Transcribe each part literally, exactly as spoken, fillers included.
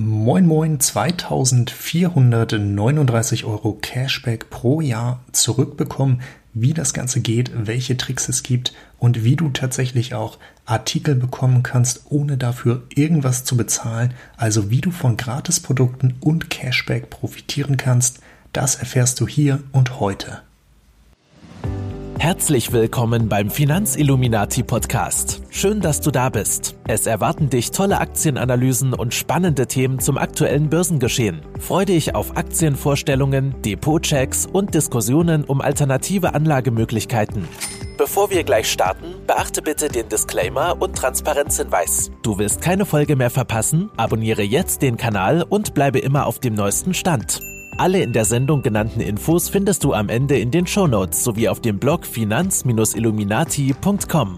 Moin Moin, zweitausendvierhundertneununddreißig Euro Cashback pro Jahr zurückbekommen, wie das Ganze geht, welche Tricks es gibt und wie du tatsächlich auch Artikel bekommen kannst, ohne dafür irgendwas zu bezahlen, also wie du von Gratisprodukten und Cashback profitieren kannst, das erfährst du hier und heute. Herzlich willkommen beim Finanzilluminati-Podcast. Schön, dass du da bist. Es erwarten dich tolle Aktienanalysen und spannende Themen zum aktuellen Börsengeschehen. Freu dich auf Aktienvorstellungen, Depotchecks und Diskussionen um alternative Anlagemöglichkeiten. Bevor wir gleich starten, beachte bitte den Disclaimer und Transparenzhinweis. Du willst keine Folge mehr verpassen? Abonniere jetzt den Kanal und bleibe immer auf dem neuesten Stand. Alle in der Sendung genannten Infos findest du am Ende in den Shownotes sowie auf dem Blog finanz illuminati punkt com.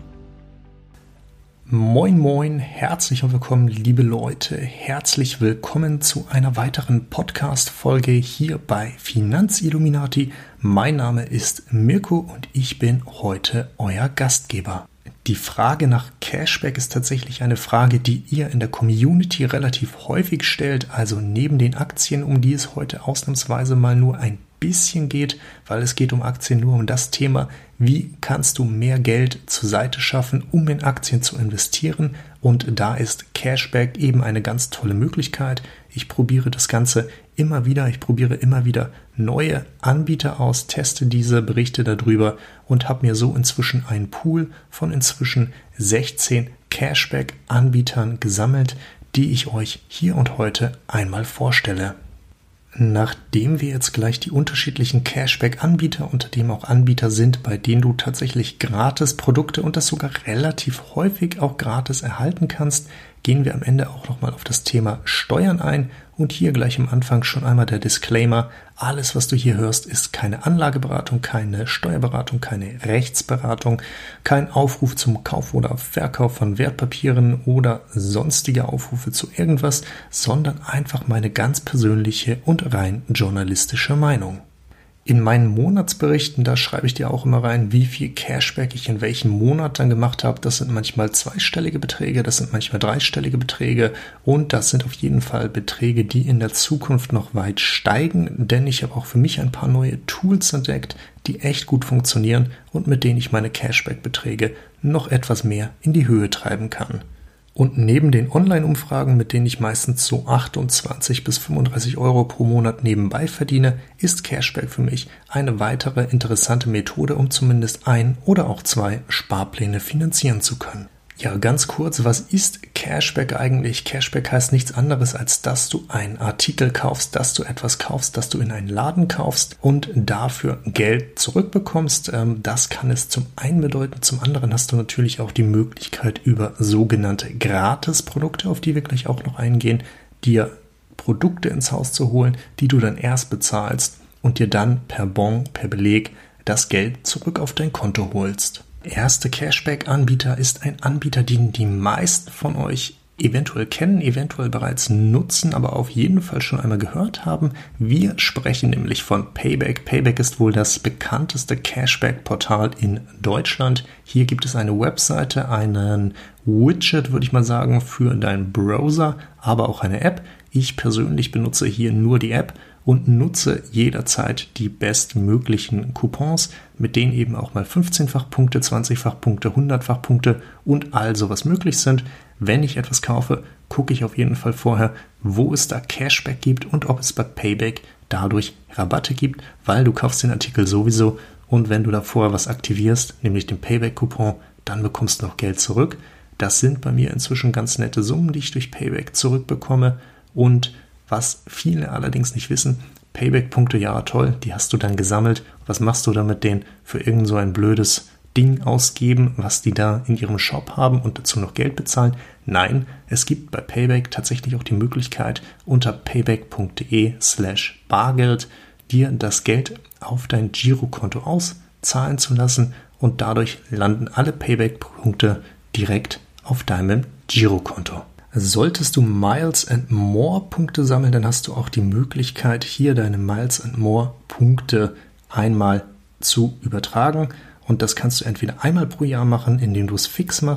Moin Moin, herzlich willkommen liebe Leute, herzlich willkommen zu einer weiteren Podcast-Folge hier bei Finanzilluminati. Mein Name ist Mirko und ich bin heute euer Gastgeber. Die Frage nach Cashback ist tatsächlich eine Frage, die ihr in der Community relativ häufig stellt, also neben den Aktien, um die es heute ausnahmsweise mal nur ein bisschen geht, weil es geht um Aktien nur um das Thema, wie kannst du mehr Geld zur Seite schaffen, um in Aktien zu investieren, und da ist Cashback eben eine ganz tolle Möglichkeit. Ich probiere das Ganze immer wieder, ich probiere immer wieder neue Anbieter aus, teste diese, berichte darüber und habe mir so inzwischen einen Pool von inzwischen sechzehn Cashback-Anbietern gesammelt, die ich euch hier und heute einmal vorstelle. Nachdem wir jetzt gleich die unterschiedlichen Cashback-Anbieter, unter dem auch Anbieter sind, bei denen du tatsächlich gratis Produkte und das sogar relativ häufig auch gratis erhalten kannst, gehen wir am Ende auch nochmal auf das Thema Steuern ein. Und hier gleich am Anfang schon einmal der Disclaimer: Alles, was du hier hörst, ist keine Anlageberatung, keine Steuerberatung, keine Rechtsberatung, kein Aufruf zum Kauf oder Verkauf von Wertpapieren oder sonstige Aufrufe zu irgendwas, sondern einfach meine ganz persönliche und rein journalistische Meinung. In meinen Monatsberichten, da schreibe ich dir auch immer rein, wie viel Cashback ich in welchem Monat dann gemacht habe. Das sind manchmal zweistellige Beträge, das sind manchmal dreistellige Beträge und das sind auf jeden Fall Beträge, die in der Zukunft noch weit steigen, denn ich habe auch für mich ein paar neue Tools entdeckt, die echt gut funktionieren und mit denen ich meine Cashback-Beträge noch etwas mehr in die Höhe treiben kann. Und neben den Online-Umfragen, mit denen ich meistens so achtundzwanzig bis fünfunddreißig Euro pro Monat nebenbei verdiene, ist Cashback für mich eine weitere interessante Methode, um zumindest ein oder auch zwei Sparpläne finanzieren zu können. Ja, ganz kurz, was ist Cashback eigentlich? Cashback heißt nichts anderes, als dass du einen Artikel kaufst, dass du etwas kaufst, dass du in einen Laden kaufst und dafür Geld zurückbekommst. Das kann es zum einen bedeuten. Zum anderen hast du natürlich auch die Möglichkeit, über sogenannte Gratisprodukte, auf die wir gleich auch noch eingehen, dir Produkte ins Haus zu holen, die du dann erst bezahlst und dir dann per Bon, per Beleg das Geld zurück auf dein Konto holst. Erste Cashback-Anbieter ist ein Anbieter, den die meisten von euch eventuell kennen, eventuell bereits nutzen, aber auf jeden Fall schon einmal gehört haben. Wir sprechen nämlich von Payback. Payback ist wohl das bekannteste Cashback-Portal in Deutschland. Hier gibt es eine Webseite, einen Widget, würde ich mal sagen, für deinen Browser, aber auch eine App. Ich persönlich benutze hier nur die App und nutze jederzeit die bestmöglichen Coupons, mit denen eben auch mal fünfzehnfach Punkte, zwanzigfach Punkte, hundertfach Punkte und all sowas möglich sind. Wenn ich etwas kaufe, gucke ich auf jeden Fall vorher, wo es da Cashback gibt und ob es bei Payback dadurch Rabatte gibt, weil du kaufst den Artikel sowieso und wenn du da vorher was aktivierst, nämlich den Payback-Coupon, dann bekommst du noch Geld zurück. Das sind bei mir inzwischen ganz nette Summen, die ich durch Payback zurückbekomme. Und was viele allerdings nicht wissen, Payback-Punkte, ja toll, die hast du dann gesammelt. Was machst du damit, den für irgend so ein blödes Ding ausgeben, was die da in ihrem Shop haben und dazu noch Geld bezahlen? Nein, es gibt bei Payback tatsächlich auch die Möglichkeit, unter payback.de slash Bargeld dir das Geld auf dein Girokonto auszahlen zu lassen und dadurch landen alle Payback-Punkte direkt auf deinem Girokonto. Solltest du Miles and More Punkte sammeln, dann hast du auch die Möglichkeit, hier deine Miles and More Punkte einmal zu übertragen. Und das kannst du entweder einmal pro Jahr machen, indem du es fix machst,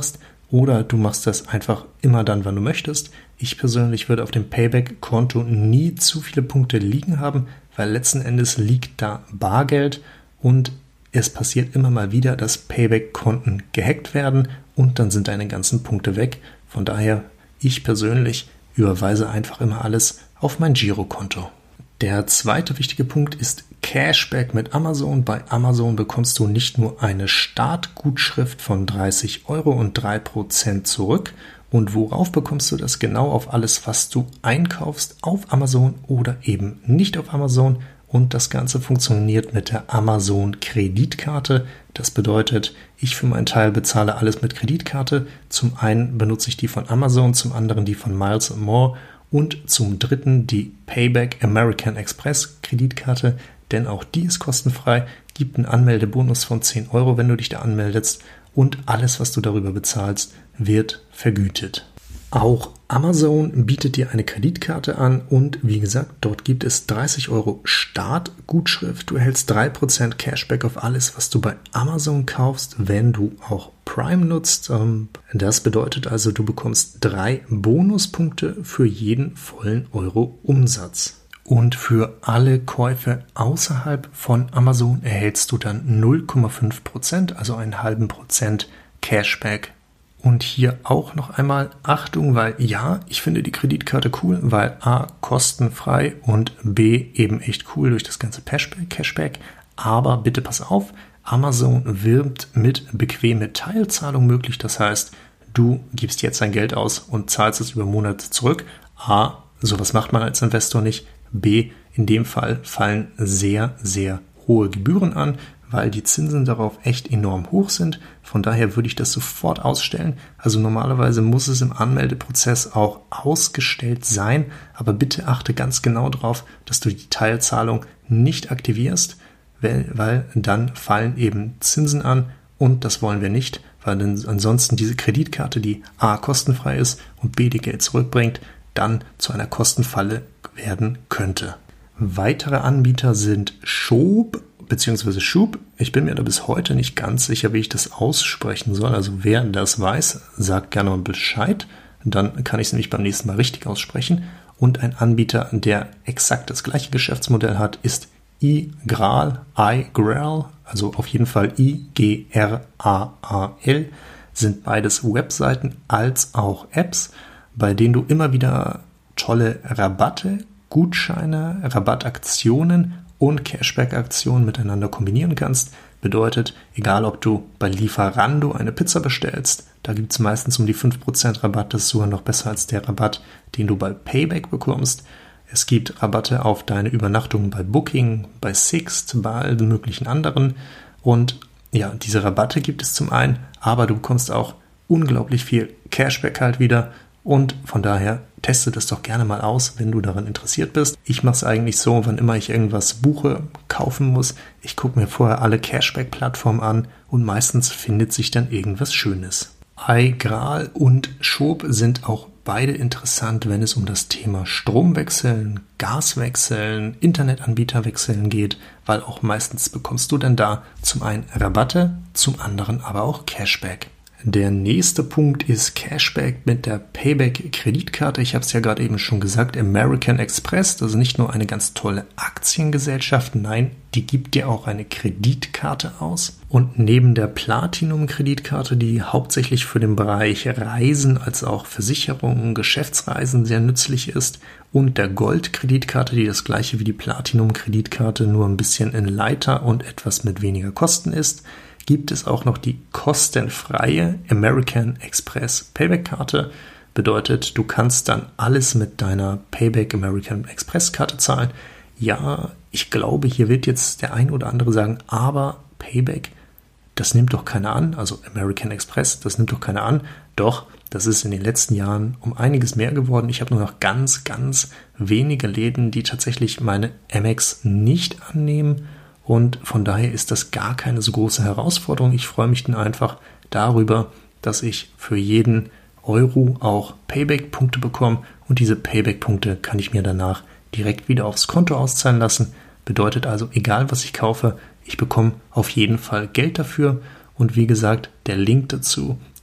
oder du machst das einfach immer dann, wann du möchtest. Ich persönlich würde auf dem Payback-Konto nie zu viele Punkte liegen haben, weil letzten Endes liegt da Bargeld und es passiert immer mal wieder, dass Payback-Konten gehackt werden und dann sind deine ganzen Punkte weg. Von daher, ich persönlich überweise einfach immer alles auf mein Girokonto. Der zweite wichtige Punkt ist Cashback mit Amazon. Bei Amazon bekommst du nicht nur eine Startgutschrift von dreißig Euro und drei Prozent zurück. Und worauf bekommst du das? Genau auf alles, was du einkaufst auf Amazon oder eben nicht auf Amazon. Und das Ganze funktioniert mit der Amazon-Kreditkarte. Das bedeutet, ich für meinen Teil bezahle alles mit Kreditkarte. Zum einen benutze ich die von Amazon, zum anderen die von Miles and More und zum dritten die Payback American Express Kreditkarte, denn auch die ist kostenfrei, gibt einen Anmeldebonus von zehn Euro, wenn du dich da anmeldest und alles, was du darüber bezahlst, wird vergütet. Auch Amazon bietet dir eine Kreditkarte an und wie gesagt, dort gibt es dreißig Euro Startgutschrift. Du erhältst drei Prozent Cashback auf alles, was du bei Amazon kaufst, wenn du auch Prime nutzt. Das bedeutet also, du bekommst drei Bonuspunkte für jeden vollen Euro Umsatz. Und für alle Käufe außerhalb von Amazon erhältst du dann null Komma fünf Prozent, also einen halben Prozent Cashback. Und hier auch noch einmal Achtung, weil ja, ich finde die Kreditkarte cool, weil A, kostenfrei und B, eben echt cool durch das ganze Cashback. Aber bitte pass auf, Amazon wirbt mit bequeme Teilzahlung möglich. Das heißt, du gibst jetzt dein Geld aus und zahlst es über Monate zurück. A, sowas macht man als Investor nicht. B, in dem Fall fallen sehr, sehr hohe Gebühren an, weil die Zinsen darauf echt enorm hoch sind. Von daher würde ich das sofort ausstellen. Also normalerweise muss es im Anmeldeprozess auch ausgestellt sein, aber bitte achte ganz genau darauf, dass du die Teilzahlung nicht aktivierst, weil, weil dann fallen eben Zinsen an und das wollen wir nicht, weil dann ansonsten diese Kreditkarte, die A, kostenfrei ist und B, die Geld zurückbringt, dann zu einer Kostenfalle werden könnte. Weitere Anbieter sind Schoob bzw. Schub. Ich bin mir da bis heute nicht ganz sicher, wie ich das aussprechen soll. Also wer das weiß, sagt gerne mal Bescheid. Dann kann ich es nämlich beim nächsten Mal richtig aussprechen. Und ein Anbieter, der exakt das gleiche Geschäftsmodell hat, ist iGraal, iGraal, also auf jeden Fall I G R A A L, sind beides Webseiten als auch Apps, bei denen du immer wieder tolle Rabatte, Gutscheine, Rabattaktionen und Cashback-Aktionen miteinander kombinieren kannst. Bedeutet, egal ob du bei Lieferando eine Pizza bestellst, da gibt es meistens um die fünf Prozent Rabatt, das ist sogar noch besser als der Rabatt, den du bei Payback bekommst. Es gibt Rabatte auf deine Übernachtungen bei Booking, bei Sixt, bei allen möglichen anderen. Und ja, diese Rabatte gibt es zum einen, aber du bekommst auch unglaublich viel Cashback halt wieder. Und von daher teste das doch gerne mal aus, wenn du daran interessiert bist. Ich mache es eigentlich so, wann immer ich irgendwas buche, kaufen muss. Ich gucke mir vorher alle Cashback-Plattformen an und meistens findet sich dann irgendwas Schönes. iGraal und Schoob sind auch beide interessant, wenn es um das Thema Stromwechseln, Gaswechseln, Internetanbieterwechseln geht, weil auch meistens bekommst du dann da zum einen Rabatte, zum anderen aber auch Cashback. Der nächste Punkt ist Cashback mit der Payback-Kreditkarte. Ich habe es ja gerade eben schon gesagt, American Express, das ist nicht nur eine ganz tolle Aktiengesellschaft, nein, die gibt dir auch eine Kreditkarte aus. Und neben der Platinum-Kreditkarte, die hauptsächlich für den Bereich Reisen als auch Versicherungen, Geschäftsreisen sehr nützlich ist, und der Gold-Kreditkarte, die das gleiche wie die Platinum-Kreditkarte, nur ein bisschen in lighter und etwas mit weniger Kosten ist, gibt es auch noch die kostenfreie American Express Payback-Karte. Bedeutet, du kannst dann alles mit deiner Payback American Express Karte zahlen. Ja, ich glaube, hier wird jetzt der ein oder andere sagen, aber Payback, das nimmt doch keiner an. Also American Express, das nimmt doch keiner an. Doch, das ist in den letzten Jahren um einiges mehr geworden. Ich habe nur noch ganz, ganz wenige Läden, die tatsächlich meine Amex nicht annehmen. Und von daher ist das gar keine so große Herausforderung. Ich freue mich dann einfach darüber, dass ich für jeden Euro auch Payback-Punkte bekomme. Und diese Payback-Punkte kann ich mir danach direkt wieder aufs Konto auszahlen lassen. Bedeutet also, egal was ich kaufe, ich bekomme auf jeden Fall Geld dafür. Und wie gesagt, der Link dazu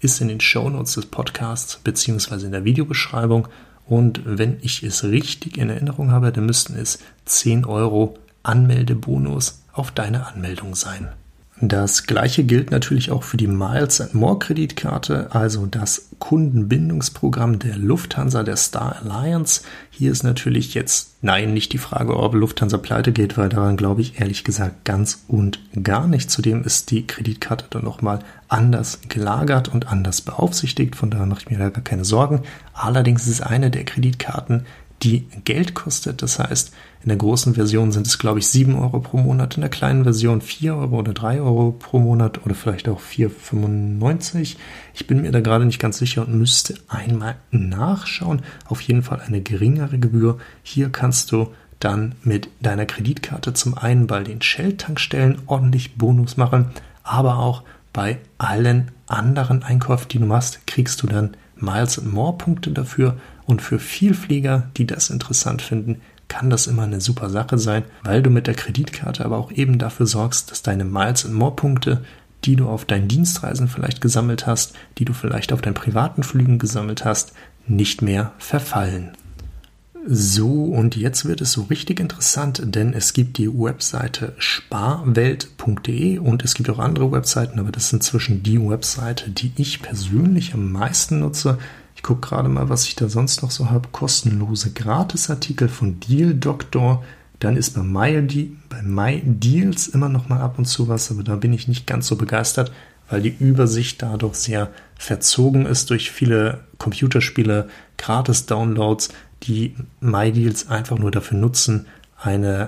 ist in den Shownotes des Podcasts bzw. in der Videobeschreibung. Und wenn ich es richtig in Erinnerung habe, dann müssten es zehn Euro Anmeldebonus auf deine Anmeldung sein. Das gleiche gilt natürlich auch für die Miles and More Kreditkarte, also das Kundenbindungsprogramm der Lufthansa, der Star Alliance. Hier ist natürlich jetzt, nein, nicht die Frage, ob Lufthansa pleite geht, weil daran glaube ich ehrlich gesagt ganz und gar nicht. Zudem ist die Kreditkarte dann nochmal anders gelagert und anders beaufsichtigt, von daher mache ich mir da gar keine Sorgen. Allerdings ist es eine der Kreditkarten, die Geld kostet. Das heißt, in der großen Version sind es, glaube ich, sieben Euro pro Monat, in der kleinen Version vier Euro oder drei Euro pro Monat oder vielleicht auch vier Euro fünfundneunzig. Ich bin mir da gerade nicht ganz sicher und müsste einmal nachschauen. Auf jeden Fall eine geringere Gebühr. Hier kannst du dann mit deiner Kreditkarte zum einen bei den Shell-Tankstellen ordentlich Bonus machen, aber auch bei allen anderen Einkäufen, die du machst, kriegst du dann Miles and More Punkte dafür. Und für Vielflieger, die das interessant finden, kann das immer eine super Sache sein, weil du mit der Kreditkarte aber auch eben dafür sorgst, dass deine Miles and More Punkte, die du auf deinen Dienstreisen vielleicht gesammelt hast, die du vielleicht auf deinen privaten Flügen gesammelt hast, nicht mehr verfallen. So, und jetzt wird es so richtig interessant, denn es gibt die Webseite sparwelt punkt de und es gibt auch andere Webseiten, aber das ist inzwischen die Webseite, die ich persönlich am meisten nutze. Ich gucke gerade mal, was ich da sonst noch so habe. Kostenlose Gratisartikel von Deal Doctor. Dann ist bei My, bei MyDeals immer noch mal ab und zu was, aber da bin ich nicht ganz so begeistert, weil die Übersicht dadurch sehr verzogen ist durch viele Computerspiele, Gratis-Downloads, die MyDeals einfach nur dafür nutzen, eine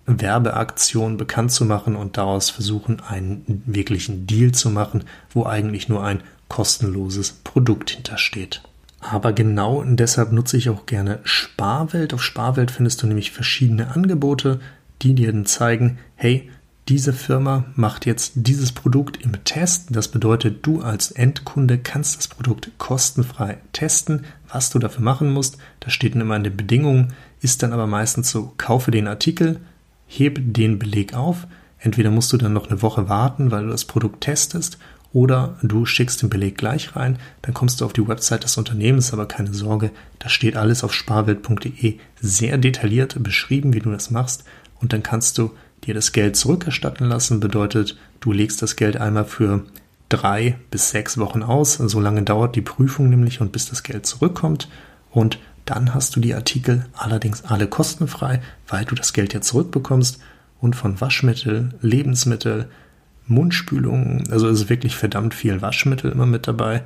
Werbeaktion bekannt zu machen und daraus versuchen, einen wirklichen Deal zu machen, wo eigentlich nur ein kostenloses Produkt hintersteht. Aber genau deshalb nutze ich auch gerne Sparwelt. Auf Sparwelt findest du nämlich verschiedene Angebote, die dir dann zeigen, hey, diese Firma macht jetzt dieses Produkt im Test. Das bedeutet, du als Endkunde kannst das Produkt kostenfrei testen. Was du dafür machen musst, das steht dann immer in den Bedingungen, ist dann aber meistens so, kaufe den Artikel, hebe den Beleg auf. Entweder musst du dann noch eine Woche warten, weil du das Produkt testest, oder du schickst den Beleg gleich rein, dann kommst du auf die Website des Unternehmens, aber keine Sorge, das steht alles auf sparwelt punkt de sehr detailliert beschrieben, wie du das machst, und dann kannst du dir das Geld zurückerstatten lassen, bedeutet, du legst das Geld einmal für drei bis sechs Wochen aus, so lange dauert die Prüfung nämlich und bis das Geld zurückkommt, und dann hast du die Artikel allerdings alle kostenfrei, weil du das Geld ja zurückbekommst, und von Waschmittel, Lebensmittel, Mundspülungen, also es ist wirklich verdammt viel Waschmittel immer mit dabei,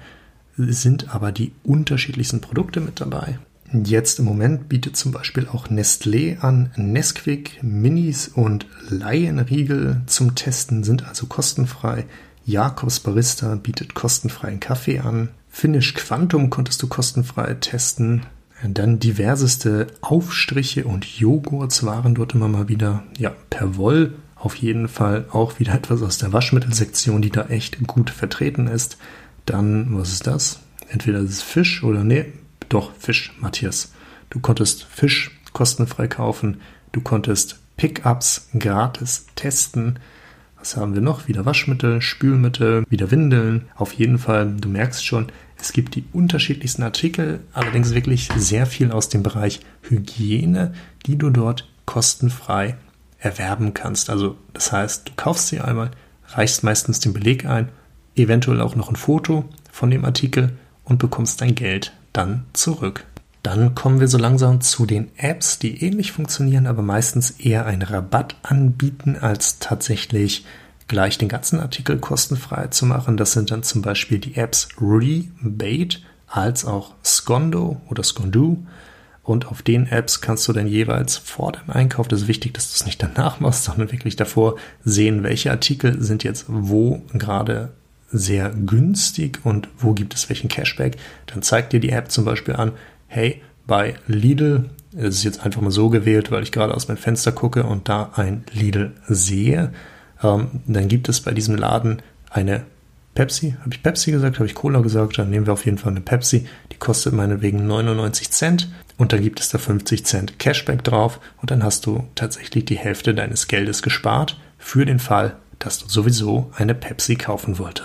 sind aber die unterschiedlichsten Produkte mit dabei. Jetzt im Moment bietet zum Beispiel auch Nestlé an, Nesquik, Minis und Laienriegel zum Testen sind also kostenfrei. Jakobs Barista bietet kostenfreien Kaffee an. Finnish Quantum konntest du kostenfrei testen. Dann diverseste Aufstriche und Joghurts waren dort immer mal wieder, ja, per Woll. Auf jeden Fall auch wieder etwas aus der Waschmittelsektion, die da echt gut vertreten ist. Dann, was ist das? Entweder ist es Fisch oder, nee, doch, Fisch, Matthias. Du konntest Fisch kostenfrei kaufen. Du konntest Pickups gratis testen. Was haben wir noch? Wieder Waschmittel, Spülmittel, wieder Windeln. Auf jeden Fall, du merkst schon, es gibt die unterschiedlichsten Artikel, allerdings wirklich sehr viel aus dem Bereich Hygiene, die du dort kostenfrei erwerben kannst. Also das heißt, du kaufst sie einmal, reichst meistens den Beleg ein, eventuell auch noch ein Foto von dem Artikel und bekommst dein Geld dann zurück. Dann kommen wir so langsam zu den Apps, die ähnlich funktionieren, aber meistens eher einen Rabatt anbieten, als tatsächlich gleich den ganzen Artikel kostenfrei zu machen. Das sind dann zum Beispiel die Apps Rebate als auch Skondo oder Skondoo. Und auf den Apps kannst du dann jeweils vor dem Einkauf, das ist wichtig, dass du es nicht danach machst, sondern wirklich davor sehen, welche Artikel sind jetzt wo gerade sehr günstig und wo gibt es welchen Cashback. Dann zeigt dir die App zum Beispiel an, hey, bei Lidl, das ist jetzt einfach mal so gewählt, weil ich gerade aus meinem Fenster gucke und da ein Lidl sehe, ähm, dann gibt es bei diesem Laden eine Pepsi, habe ich Pepsi gesagt, habe ich Cola gesagt, dann nehmen wir auf jeden Fall eine Pepsi, die kostet meinetwegen neunundneunzig Cent und da gibt es da fünfzig Cent Cashback drauf und dann hast du tatsächlich die Hälfte deines Geldes gespart für den Fall, dass du sowieso eine Pepsi kaufen wolltest.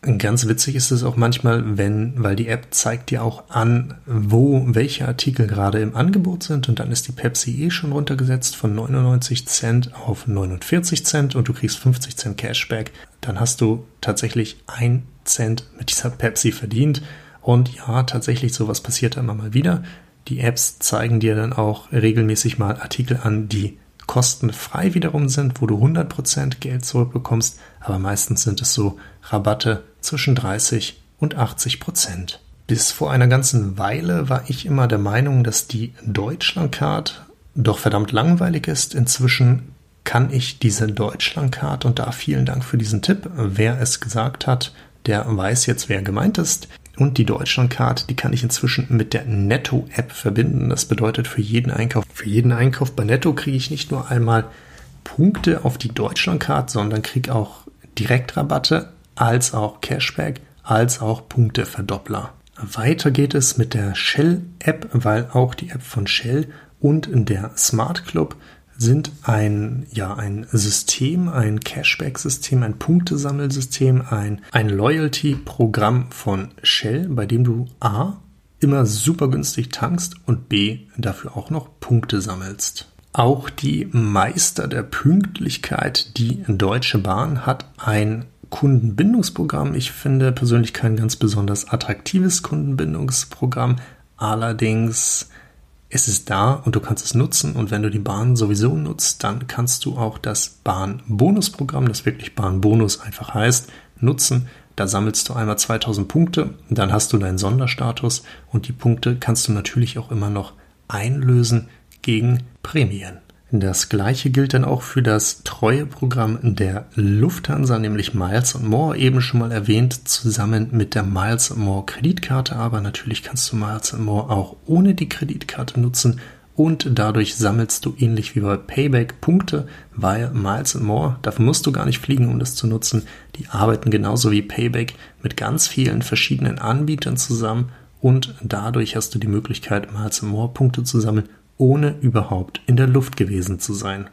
Ganz witzig ist es auch manchmal, wenn, weil die App zeigt dir auch an, wo welche Artikel gerade im Angebot sind und dann ist die Pepsi eh schon runtergesetzt von neunundneunzig Cent auf neunundvierzig Cent und du kriegst fünfzig Cent Cashback. Dann hast du tatsächlich ein Cent mit dieser Pepsi verdient und ja, tatsächlich sowas passiert immer mal wieder. Die Apps zeigen dir dann auch regelmäßig mal Artikel an, die kostenfrei wiederum sind, wo du hundert Prozent Geld zurückbekommst, aber meistens sind es so Rabatte zwischen dreißig und achtzig Prozent. Bis vor einer ganzen Weile war ich immer der Meinung, dass die Deutschlandcard doch verdammt langweilig ist. Inzwischen kann ich diese Deutschlandcard, und da vielen Dank für diesen Tipp, wer es gesagt hat, der weiß jetzt, wer gemeint ist. Und die Deutschlandcard, die kann ich inzwischen mit der Netto-App verbinden. Das bedeutet, für jeden Einkauf, für jeden Einkauf bei Netto kriege ich nicht nur einmal Punkte auf die Deutschlandcard, sondern kriege auch Direktrabatte, als auch Cashback, als auch Punkteverdoppler. Weiter geht es mit der Shell-App, weil auch die App von Shell und der Smart Club sind ein, ja, ein System, ein Cashback-System, ein Punktesammelsystem, ein, ein Loyalty-Programm von Shell, bei dem du A, immer super günstig tankst und B, dafür auch noch Punkte sammelst. Auch die Meister der Pünktlichkeit, die Deutsche Bahn, hat ein Kundenbindungsprogramm. Ich finde persönlich kein ganz besonders attraktives Kundenbindungsprogramm, allerdings es ist da und du kannst es nutzen und wenn du die Bahn sowieso nutzt, dann kannst du auch das Bahn-Bonus-Programm, das wirklich Bahn-Bonus einfach heißt, nutzen. Da sammelst du einmal zweitausend Punkte, dann hast du deinen Sonderstatus und die Punkte kannst du natürlich auch immer noch einlösen gegen Prämien. Das gleiche gilt dann auch für das Treueprogramm der Lufthansa, nämlich Miles and More, eben schon mal erwähnt, zusammen mit der Miles and More Kreditkarte. Aber natürlich kannst du Miles and More auch ohne die Kreditkarte nutzen und dadurch sammelst du ähnlich wie bei Payback Punkte, weil Miles and More, dafür musst du gar nicht fliegen, um das zu nutzen. Die arbeiten genauso wie Payback mit ganz vielen verschiedenen Anbietern zusammen und dadurch hast du die Möglichkeit, Miles and More Punkte zu sammeln, ohne überhaupt in der Luft gewesen zu sein.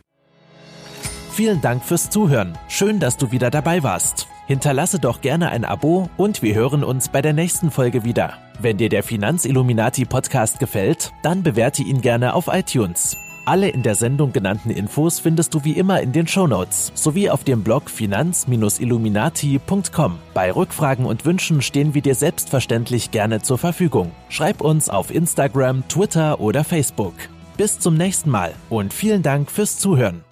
Vielen Dank fürs Zuhören. Schön, dass du wieder dabei warst. Hinterlasse doch gerne ein Abo und wir hören uns bei der nächsten Folge wieder. Wenn dir der Finanzilluminati Podcast gefällt, dann bewerte ihn gerne auf iTunes. Alle in der Sendung genannten Infos findest du wie immer in den Shownotes sowie auf dem Blog finanz illuminati punkt com. Bei Rückfragen und Wünschen stehen wir dir selbstverständlich gerne zur Verfügung. Schreib uns auf Instagram, Twitter oder Facebook. Bis zum nächsten Mal und vielen Dank fürs Zuhören.